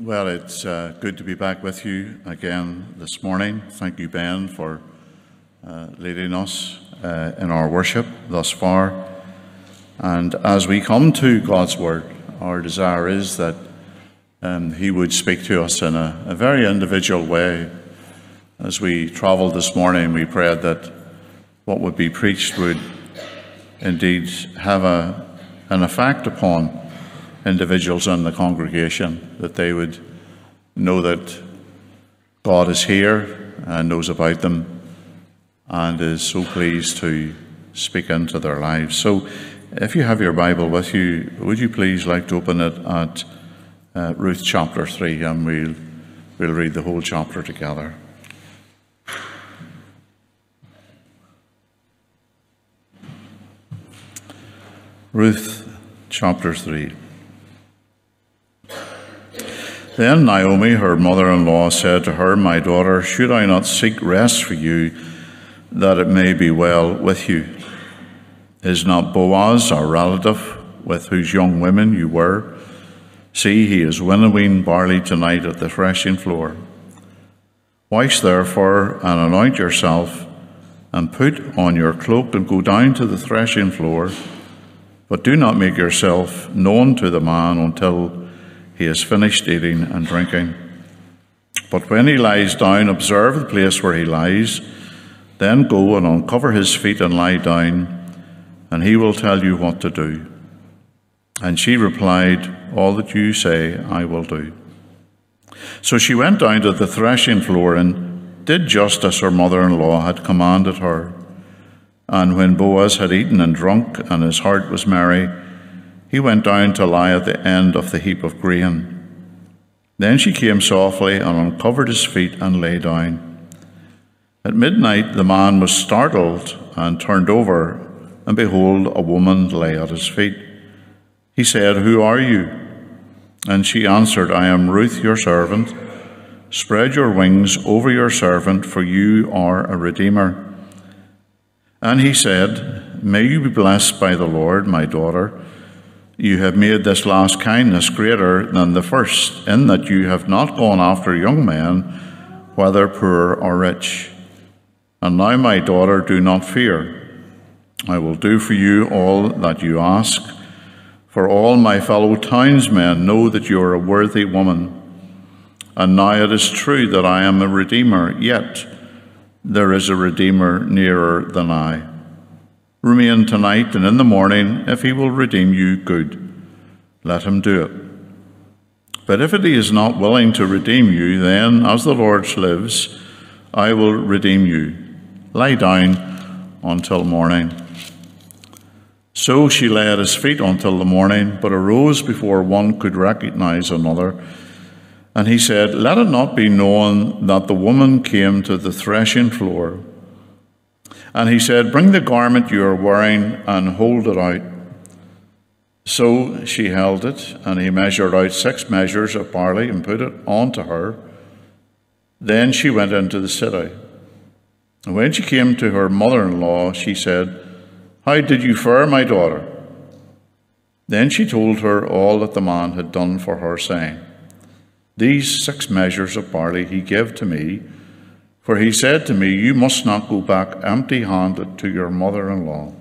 Well, it's good to be back with you again this morning. Thank you, Ben, for leading us in our worship thus far. And as we come to God's Word, our desire is that He would speak to us in a very individual way. As we travelled this morning, we prayed that what would be preached would indeed have an effect upon individuals in the congregation, that they would know that God is here and knows about them and is so pleased to speak into their lives. So if you have your Bible with you, would you please like to open it at Ruth chapter 3, and we'll read the whole chapter together. Ruth chapter 3. Then Naomi, her mother-in-law, said to her, "My daughter, should I not seek rest for you, that it may be well with you? Is not Boaz our relative, with whose young women you were? See, he is winnowing barley tonight at the threshing floor. Wash therefore, and anoint yourself, and put on your cloak, and go down to the threshing floor. But do not make yourself known to the man until he has finished eating and drinking. But when he lies down, observe the place where he lies. Then go and uncover his feet and lie down, and he will tell you what to do." And she replied, "All that you say I will do." So she went down to the threshing floor and did just as her mother-in-law had commanded her. And when Boaz had eaten and drunk, and his heart was merry, he went down to lie at the end of the heap of grain. Then she came softly and uncovered his feet and lay down. At midnight the man was startled and turned over, and behold, a woman lay at his feet. He said, "Who are you?" And she answered, "I am Ruth, your servant. Spread your wings over your servant, for you are a redeemer." And he said, "May you be blessed by the Lord, my daughter. You have made this last kindness greater than the first, in that you have not gone after young men, whether poor or rich. And now, my daughter, do not fear. I will do for you all that you ask, for all my fellow townsmen know that you are a worthy woman. And now it is true that I am a redeemer, yet there is a redeemer nearer than I. Remain tonight, and in the morning, if he will redeem you, good. Let him do it. But if he is not willing to redeem you, then, as the Lord lives, I will redeem you. Lie down until morning." So she lay at his feet until the morning, but arose before one could recognize another. And he said, "Let it not be known that the woman came to the threshing floor." And he said, "Bring the garment you are wearing and hold it out." So she held it, and he measured out 6 measures of barley and put it on to her. Then she went into the city. And when she came to her mother-in-law, she said, "How did you fare, my daughter?" Then she told her all that the man had done for her, saying, "These 6 measures of barley he gave to me, for he said to me, 'You must not go back empty-handed to your mother-in-law.'"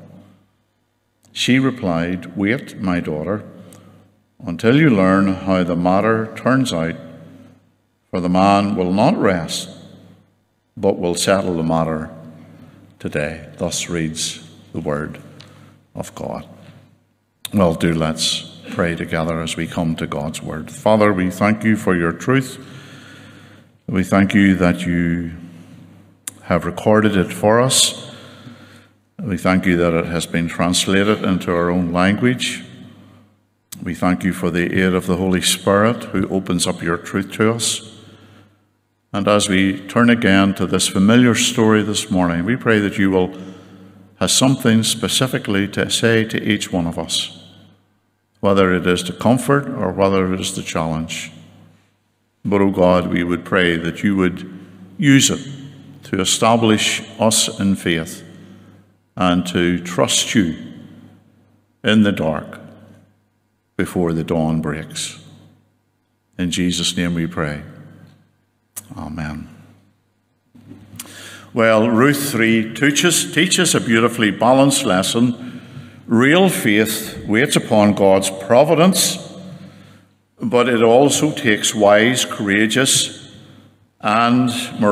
She replied, "Wait, my daughter, until you learn how the matter turns out, for the man will not rest, but will settle the matter today." Thus reads the word of God. Well, let's pray together as we come to God's word. Father, we thank you for your truth. We thank you that you have recorded it for us. We thank you that it has been translated into our own language. We thank you for the aid of the Holy Spirit, who opens up your truth to us. And as we turn again to this familiar story this morning, we pray that you will have something specifically to say to each one of us, whether it is to comfort or whether it is to challenge. But, oh God, we would pray that you would use it to establish us in faith and to trust you in the dark before the dawn breaks. In Jesus' name we pray. Amen. Well, Ruth 3 teaches a beautifully balanced lesson. Real faith waits upon God's providence, but it also takes wise, courageous, and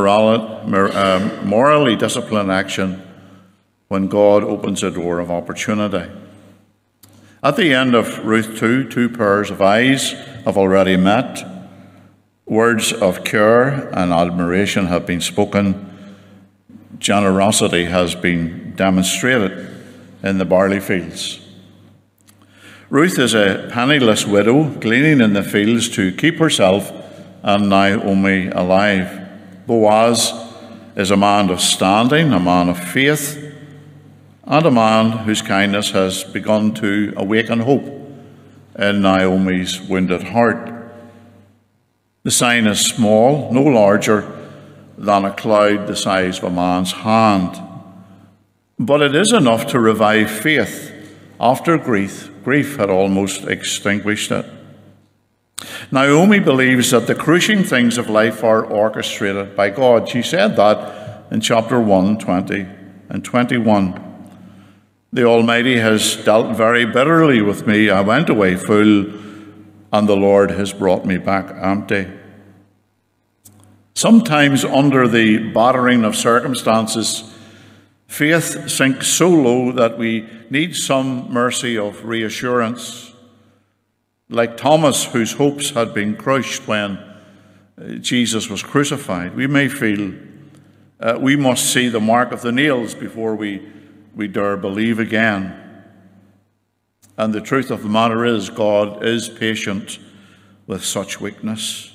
morally disciplined action when God opens a door of opportunity. At the end of Ruth 2, two pairs of eyes have already met. Words of care and admiration have been spoken. Generosity has been demonstrated in the barley fields. Ruth is a penniless widow gleaning in the fields to keep herself and Naomi alive. Boaz is a man of standing, a man of faith, and a man whose kindness has begun to awaken hope in Naomi's wounded heart. The sign is small, no larger than a cloud the size of a man's hand. But it is enough to revive faith after grief had almost extinguished it. Naomi believes that the crushing things of life are orchestrated by God. She said that in chapter 1, 20 and 21. The Almighty has dealt very bitterly with me. I went away full, and the Lord has brought me back empty. Sometimes under the battering of circumstances, faith sinks so low that we need some mercy of reassurance. Like Thomas, whose hopes had been crushed when Jesus was crucified, we may feel we must see the mark of the nails before we dare believe again. And the truth of the matter is, God is patient with such weakness.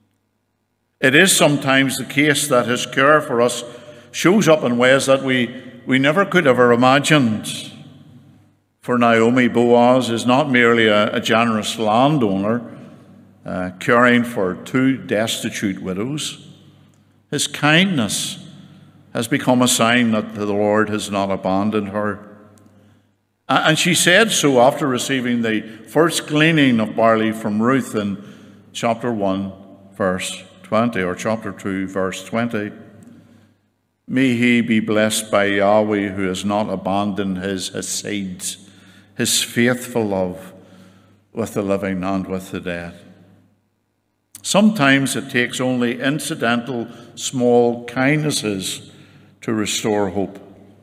It is sometimes the case that his care for us shows up in ways that we never could have imagined. For Naomi, Boaz is not merely a generous landowner caring for two destitute widows. His kindness has become a sign that the Lord has not abandoned her. And she said so after receiving the first gleaning of barley from Ruth in chapter 1, verse 20, or chapter 2, verse 20. May he be blessed by Yahweh, who has not abandoned his seeds, his faithful love with the living and with the dead. Sometimes it takes only incidental small kindnesses to restore hope.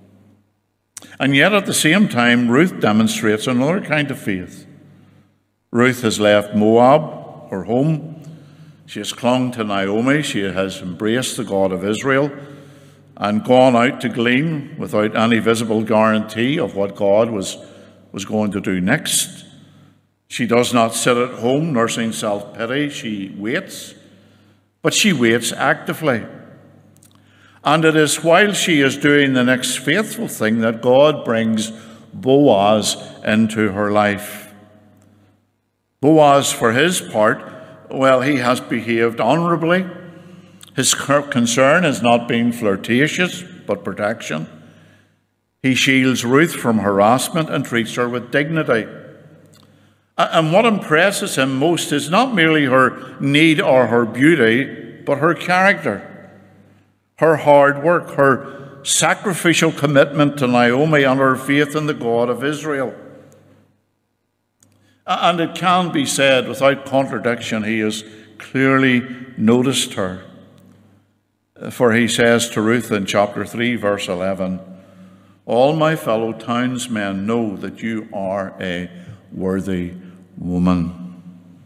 And yet at the same time, Ruth demonstrates another kind of faith. Ruth has left Moab, her home. She has clung to Naomi. She has embraced the God of Israel and gone out to glean without any visible guarantee of what God was going to do next. She does not sit at home nursing self-pity. She waits, but she waits actively. And it is while she is doing the next faithful thing that God brings Boaz into her life. Boaz, for his part, well, he has behaved honourably. His concern has not been flirtatious, but protection. He shields Ruth from harassment and treats her with dignity. And what impresses him most is not merely her need or her beauty, but her character, her hard work, her sacrificial commitment to Naomi, and her faith in the God of Israel. And it can be said without contradiction, he has clearly noticed her. For he says to Ruth in chapter 3, verse 11, all my fellow townsmen know that you are a worthy woman.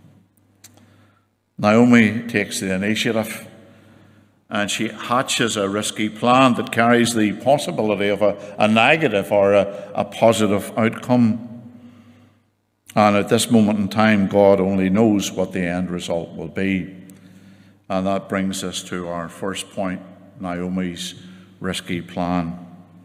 Naomi takes the initiative, and she hatches a risky plan that carries the possibility of a negative or a positive outcome. And at this moment in time, God only knows what the end result will be. And that brings us to our first point, Naomi's risky plan.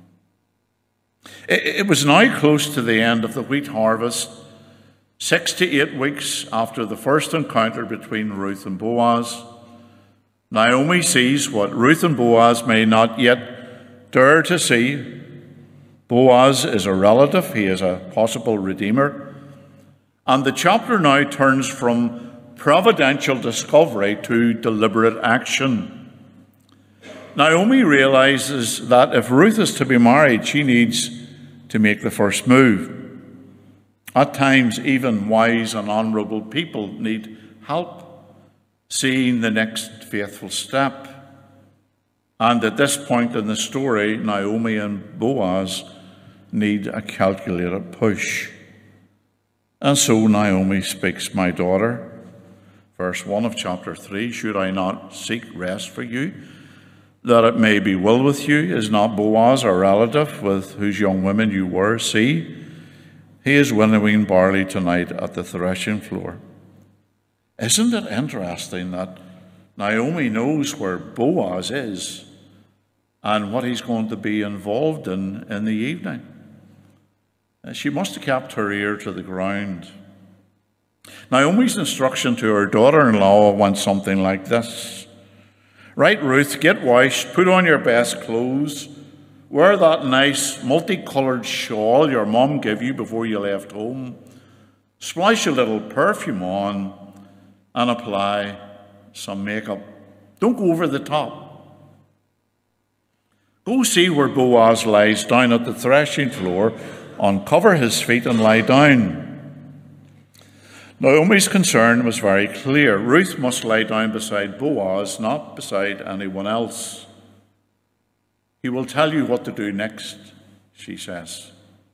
It was now close to the end of the wheat harvest, 6 to 8 weeks after the first encounter between Ruth and Boaz. Naomi sees what Ruth and Boaz may not yet dare to see. Boaz is a relative. He is a possible redeemer. And the chapter now turns from providential discovery to deliberate action. Naomi realizes that if Ruth is to be married, she needs to make the first move. At times, even wise and honourable people need help seeing the next faithful step. And at this point in the story, Naomi and Boaz need a calculated push. And so Naomi speaks, "My daughter," verse 1 of chapter 3, "should I not seek rest for you, that it may be well with you? Is not Boaz a relative with whose young women you were? See, he is winnowing barley tonight at the threshing floor." Isn't it interesting that Naomi knows where Boaz is and what he's going to be involved in the evening? She must have kept her ear to the ground. Naomi's instruction to her daughter-in-law went something like this. "Right, Ruth, get washed, put on your best clothes, wear that nice multicolored shawl your mom gave you before you left home, splash a little perfume on, and apply some makeup. Don't go over the top. Go see where Boaz lies down at the threshing floor, uncover his feet and lie down." Naomi's concern was very clear. Ruth must lie down beside Boaz, not beside anyone else. "He will tell you what to do next," she says.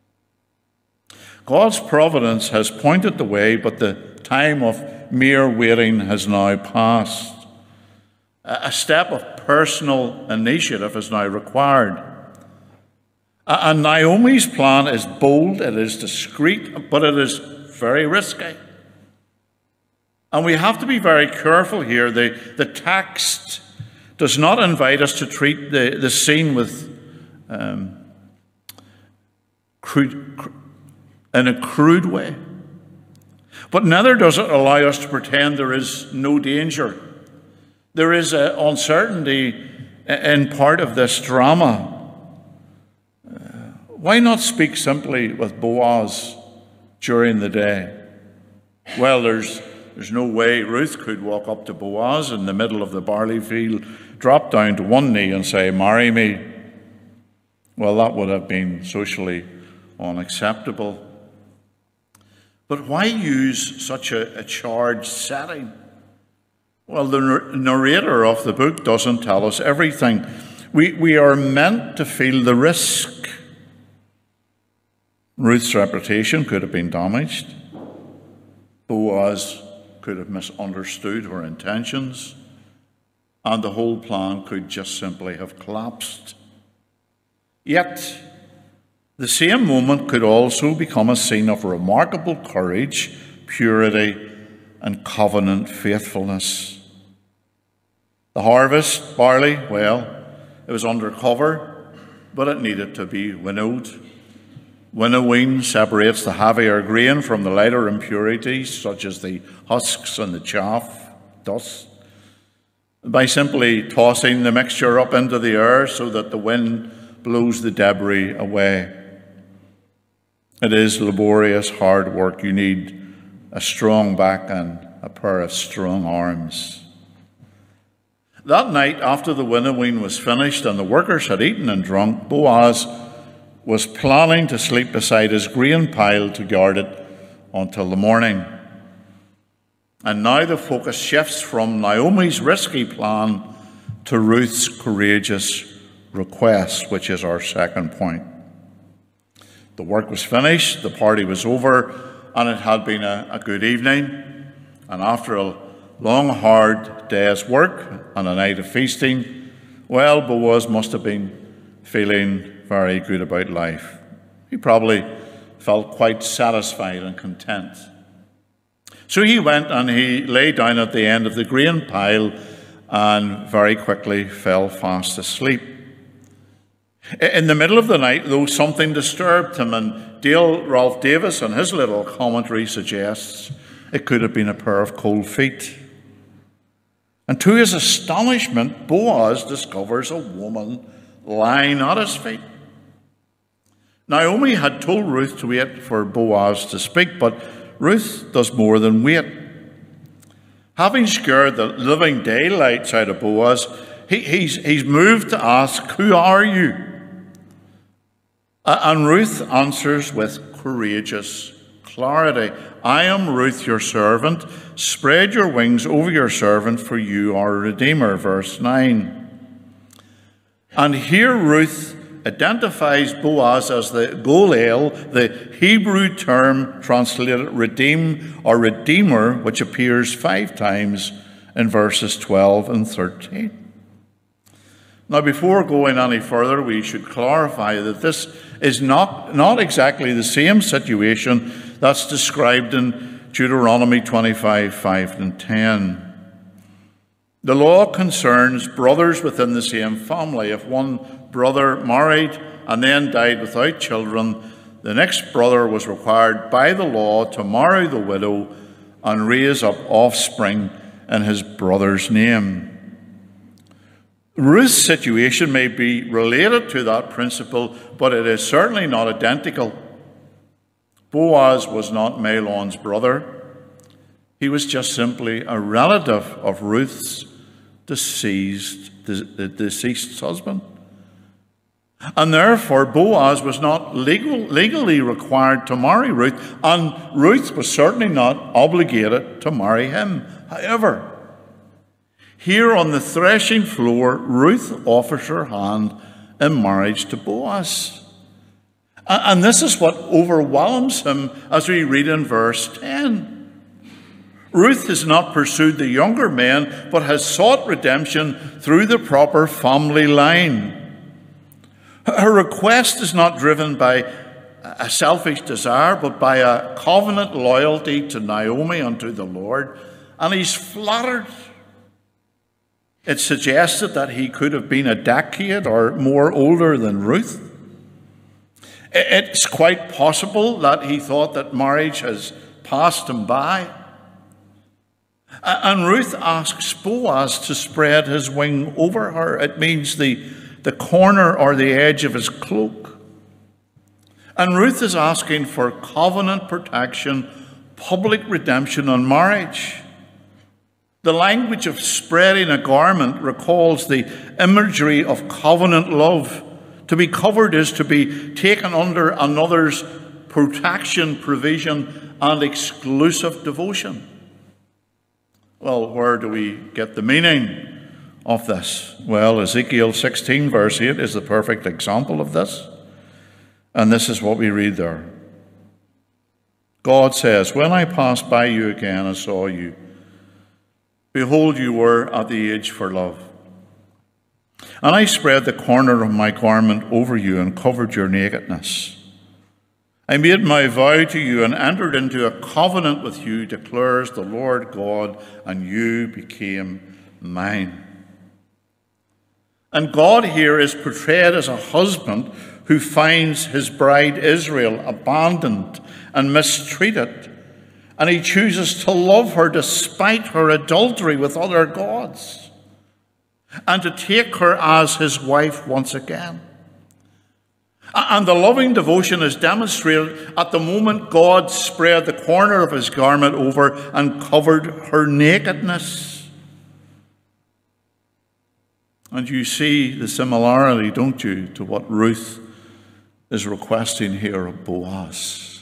God's providence has pointed the way, but the time of mere waiting has now passed. A step of personal initiative is now required. And Naomi's plan is bold, it is discreet, but it is very risky. And we have to be very careful here. The text does not invite us to treat the scene with in a crude way. But neither does it allow us to pretend there is no danger. There is an uncertainty in part of this drama. Why not speak simply with Boaz during the day? Well, there's no way Ruth could walk up to Boaz in the middle of the barley field, drop down to one knee and say, "Marry me." Well, that would have been socially unacceptable. But why use such a charged setting? Well, the narrator of the book doesn't tell us everything. We are meant to feel the risk. Ruth's reputation could have been damaged. Boaz could have misunderstood her intentions, and the whole plan could just simply have collapsed. Yet, the same moment could also become a scene of remarkable courage, purity, and covenant faithfulness. The harvest, barley, well, it was under cover, but it needed to be winnowed. Winnowing separates the heavier grain from the lighter impurities, such as the husks and the chaff, dust, by simply tossing the mixture up into the air so that the wind blows the debris away. It is laborious, hard work. You need a strong back and a pair of strong arms. That night, after the winnowing was finished and the workers had eaten and drunk, Boaz was planning to sleep beside his grain pile to guard it until the morning. And now the focus shifts from Naomi's risky plan to Ruth's courageous request, which is our second point. The work was finished, the party was over, and it had been a good evening. And after a long, hard day's work and a night of feasting, well, Boaz must have been feeling very good about life. He probably felt quite satisfied and content. So he went and he lay down at the end of the grain pile and very quickly fell fast asleep. In the middle of the night, though, something disturbed him, and Dale Ralph Davis in his little commentary suggests it could have been a pair of cold feet. And to his astonishment, Boaz discovers a woman lying at his feet. Naomi had told Ruth to wait for Boaz to speak, but Ruth does more than wait. Having scared the living daylights out of Boaz, he's moved to ask, "Who are you?" And Ruth answers with courageous clarity, "I am Ruth, your servant. Spread your wings over your servant, for you are a redeemer." Verse 9. And here Ruth identifies Boaz as the Golel, the Hebrew term translated redeem or redeemer, which appears 5 times in verses 12 and 13. Now, before going any further, we should clarify that this is not exactly the same situation that's described in Deuteronomy 25, 5 and 10. The law concerns brothers within the same family. If one brother married and then died without children, the next brother was required by the law to marry the widow and raise up offspring in his brother's name. Ruth's situation may be related to that principle, but it is certainly not identical. Boaz was not Mahlon's brother. He was just simply a relative of Ruth's deceased husband. And therefore, Boaz was not legally required to marry Ruth, and Ruth was certainly not obligated to marry him. However, here on the threshing floor, Ruth offers her hand in marriage to Boaz. And this is what overwhelms him as we read in verse 10. Ruth has not pursued the younger men, but has sought redemption through the proper family line. Her request is not driven by a selfish desire, but by a covenant loyalty to Naomi and to the Lord. And he's flattered. It's suggested that he could have been a decade or more older than Ruth. It's quite possible that he thought that marriage has passed him by. And Ruth asks Boaz to spread his wing over her. It means the corner or the edge of his cloak. And Ruth is asking for covenant protection, public redemption, and marriage. The language of spreading a garment recalls the imagery of covenant love. To be covered is to be taken under another's protection, provision, and exclusive devotion. Well, where do we get the meaning of this? Well, Ezekiel 16, verse 8 is the perfect example of this. And this is what we read there. God says, "When I passed by you again and saw you, behold, you were at the age for love. And I spread the corner of my garment over you and covered your nakedness. I made my vow to you and entered into a covenant with you, declares the Lord God, and you became mine." And God here is portrayed as a husband who finds his bride Israel abandoned and mistreated, and he chooses to love her despite her adultery with other gods, and to take her as his wife once again. And the loving devotion is demonstrated at the moment God spread the corner of his garment over and covered her nakedness. And you see the similarity, don't you, to what Ruth is requesting here of Boaz.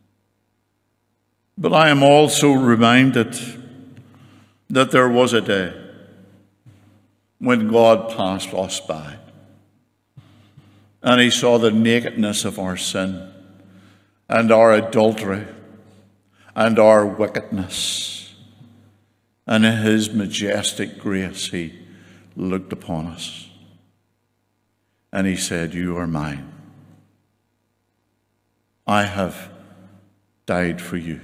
But I am also reminded that there was a day when God passed us by, and he saw the nakedness of our sin and our adultery and our wickedness. And in his majestic grace, he looked upon us. And he said, "You are mine. I have died for you.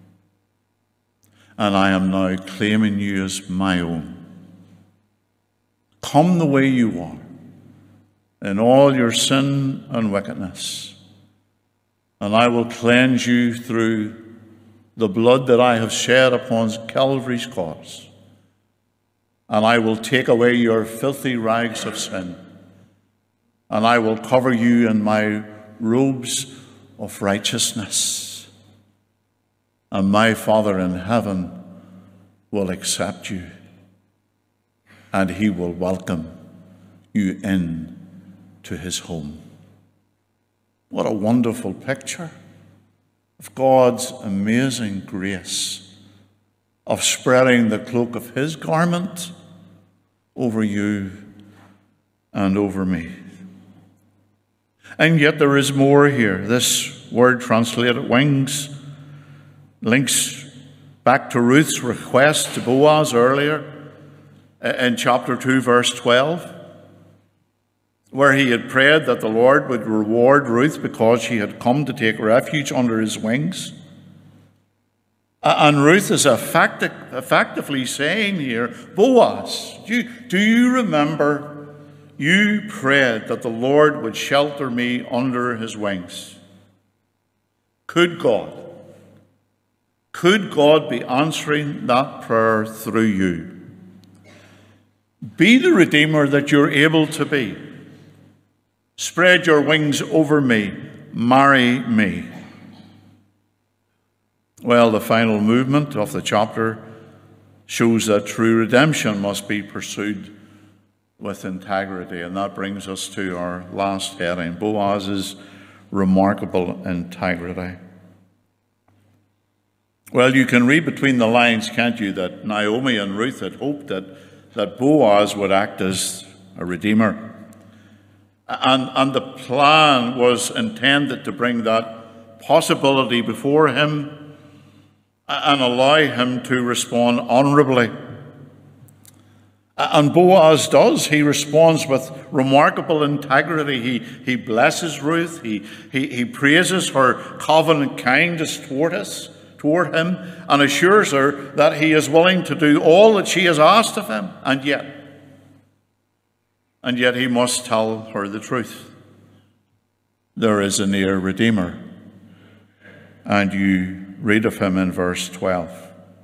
And I am now claiming you as my own. Come the way you are, in all your sin and wickedness, and I will cleanse you through the blood that I have shed upon Calvary's cross, and I will take away your filthy rags of sin, and I will cover you in my robes of righteousness, and my Father in heaven will accept you and he will welcome you in to his home. What a wonderful picture of God's amazing grace of spreading the cloak of his garment over you and over me. And yet there is more here. This word translated wings links back to Ruth's request to Boaz earlier in chapter 2, verse 12, where he had prayed that the Lord would reward Ruth because she had come to take refuge under his wings. And Ruth is effectively saying here, Boaz, do you remember you prayed that the Lord would shelter me under his wings? Could God be answering that prayer through you? Be the Redeemer that you're able to be. Spread your wings over me. Marry me. Well, the final movement of the chapter shows that true redemption must be pursued with integrity. And that brings us to our last heading, Boaz's remarkable integrity. Well, you can read between the lines, can't you, that Naomi and Ruth had hoped that Boaz would act as a redeemer. And the plan was intended to bring that possibility before him and allow him to respond honorably. And Boaz does. He responds with remarkable integrity. He blesses Ruth. He praises her covenant kindness toward him, and assures her that he is willing to do all that she has asked of him. And yet he must tell her the truth. There is a near Redeemer. And you read of him in verse 12.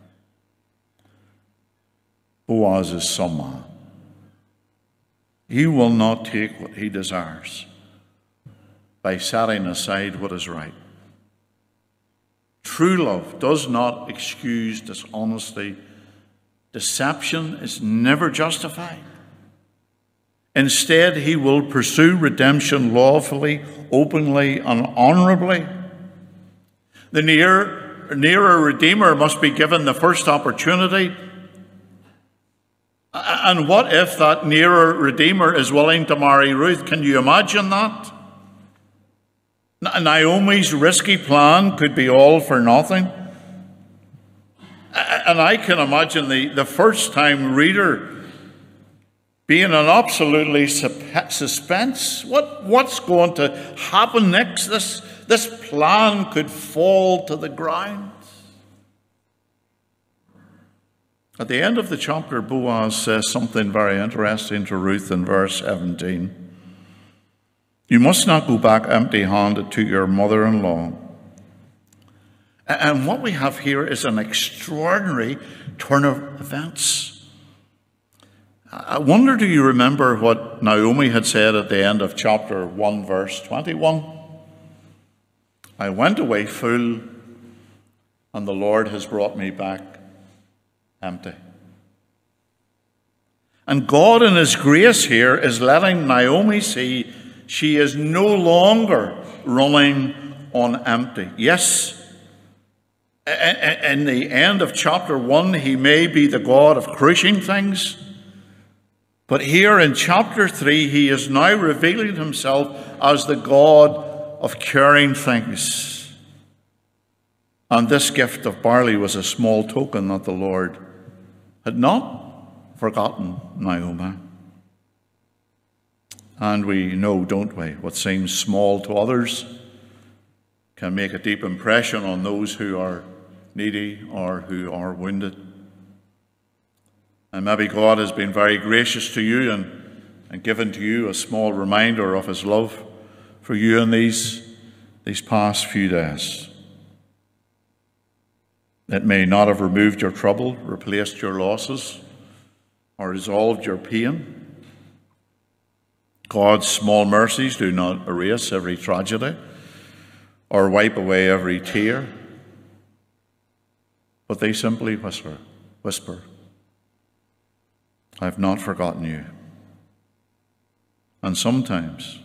Boaz is some man. He will not take what he desires by setting aside what is right. True love does not excuse dishonesty. Deception is never justified. Instead, he will pursue redemption lawfully, openly, and honorably. The nearer Redeemer must be given the first opportunity. And what if that nearer Redeemer is willing to marry Ruth? Can you imagine that? Naomi's risky plan could be all for nothing. And I can imagine the first-time reader being in absolutely suspense. What's going to happen next? This plan could fall to the ground. At the end of the chapter, Boaz says something very interesting to Ruth in verse 17. You must not go back empty-handed to your mother-in-law. And what we have here is an extraordinary turn of events. I wonder, do you remember what Naomi had said at the end of chapter 1, verse 21? I went away full, and the Lord has brought me back empty. And God in his grace here is letting Naomi see she is no longer running on empty. Yes, in the end of chapter 1, he may be the God of crushing things. But here in chapter 3, he is now revealing himself as the God of caring things. And this gift of barley was a small token that the Lord had not forgotten Naomi. And we know, don't we, what seems small to others can make a deep impression on those who are needy or who are wounded. And maybe God has been very gracious to you and given to you a small reminder of his love for you in these past few days. It may not have removed your trouble, replaced your losses, or resolved your pain. God's small mercies do not erase every tragedy or wipe away every tear, but they simply whisper, whisper, I've not forgotten you. And sometimes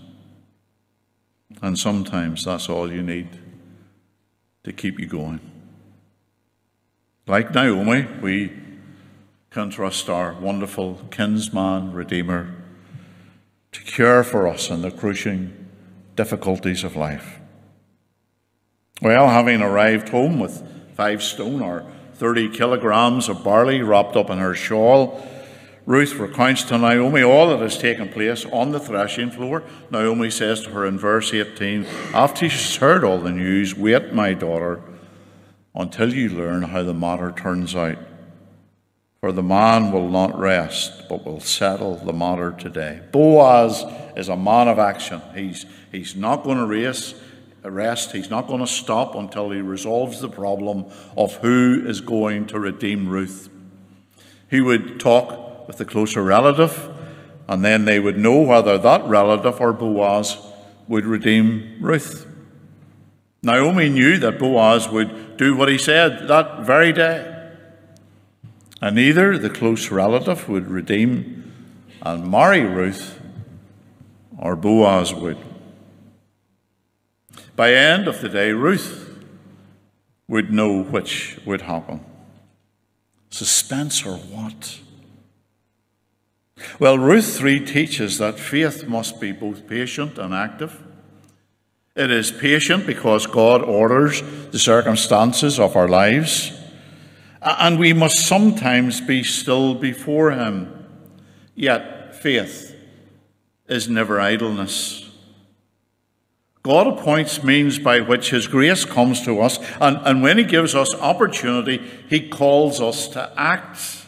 that's all you need to keep you going. Like Naomi, we can trust our wonderful kinsman, Redeemer, to care for us in the crushing difficulties of life. Well, having arrived home with 5 stone or 30 kilograms of barley wrapped up in her shawl, Ruth recounts to Naomi all that has taken place on the threshing floor. Naomi says to her in verse 18, after she's heard all the news, wait, my daughter, until you learn how the matter turns out. For the man will not rest, but will settle the matter today. Boaz is a man of action. He's not going to rest. He's not going to stop until he resolves the problem of who is going to redeem Ruth. He would talk with the closer relative, and then they would know whether that relative or Boaz would redeem Ruth. Naomi knew that Boaz would do what he said that very day. And either the close relative would redeem and marry Ruth, or Boaz would. By the end of the day, Ruth would know which would happen. Suspense or what? Well, Ruth 3 teaches that faith must be both patient and active. It is patient because God orders the circumstances of our lives, and we must sometimes be still before him. Yet faith is never idleness. God appoints means by which his grace comes to us, and when he gives us opportunity, he calls us to act.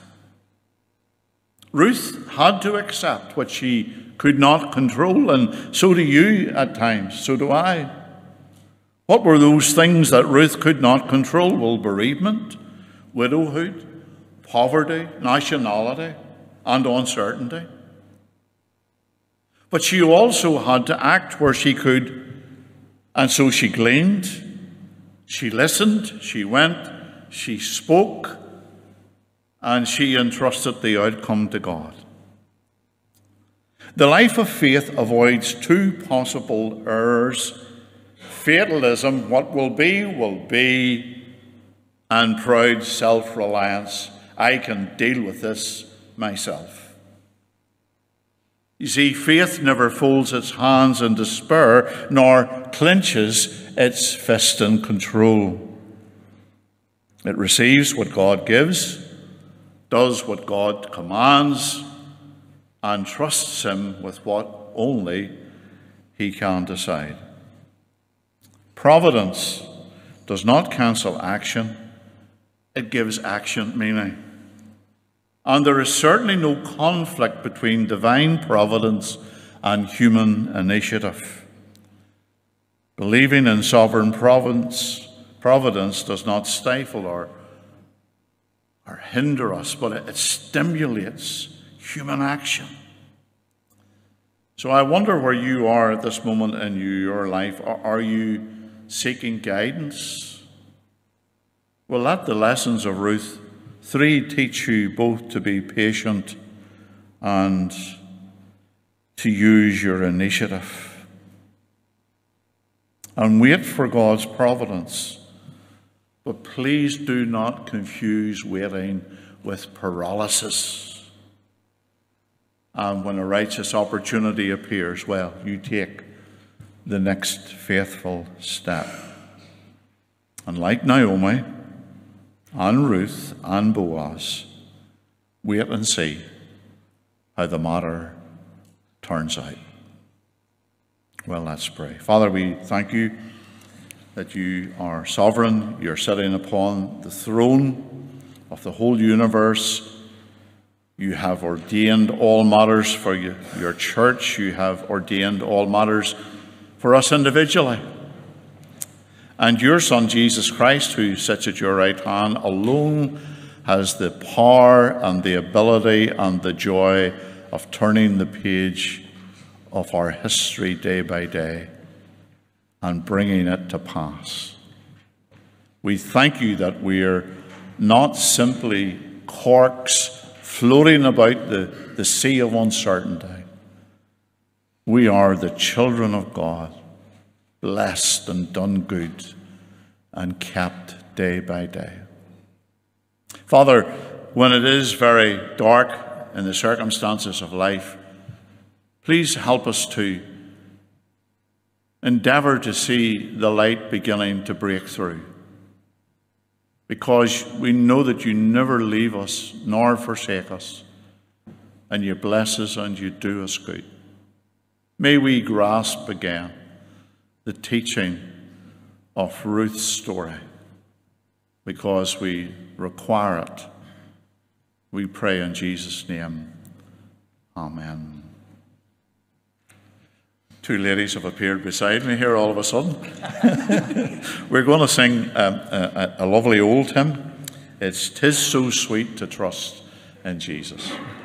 Ruth had to accept what she could not control, and so do you at times, so do I. What were those things that Ruth could not control? Well, bereavement, widowhood, poverty, nationality, and uncertainty. But she also had to act where she could, and so she gleaned, she listened, she went, she spoke, and she entrusted the outcome to God. The life of faith avoids 2 possible errors: fatalism, what will be, and proud self-reliance, I can deal with this myself. You see, faith never folds its hands in despair, nor clenches its fist in control. It receives what God gives, does what God commands, and trusts him with what only he can decide. Providence does not cancel action, it gives action meaning. And there is certainly no conflict between divine providence and human initiative. Believing in sovereign providence does not stifle or hinder us, but it stimulates human action. So I wonder where you are at this moment in your life. Are you seeking guidance? Well, let the lessons of Ruth 3 teach you both to be patient and to use your initiative. And wait for God's providence. But please do not confuse waiting with paralysis. And when a righteous opportunity appears, well, you take the next faithful step. And like Naomi and Ruth and Boaz, wait and see how the matter turns out. Well, let's pray. Father, we thank you that you are sovereign. You're sitting upon the throne of the whole universe. You have ordained all matters for your church. You have ordained all matters for us individually. And your Son, Jesus Christ, who sits at your right hand, alone has the power and the ability and the joy of turning the page of our history day by day and bringing it to pass. We thank you that we are not simply corks floating about the sea of uncertainty. We are the children of God, blessed and done good and kept day by day. Father, when it is very dark in the circumstances of life, please help us to endeavour to see the light beginning to break through, because we know that you never leave us nor forsake us, and you bless us and you do us good. May we grasp again the teaching of Ruth's story, because we require it. We pray in Jesus' name. Amen. Two ladies have appeared beside me here all of a sudden. We're going to sing a lovely old hymn. It's "'Tis So Sweet to Trust in Jesus."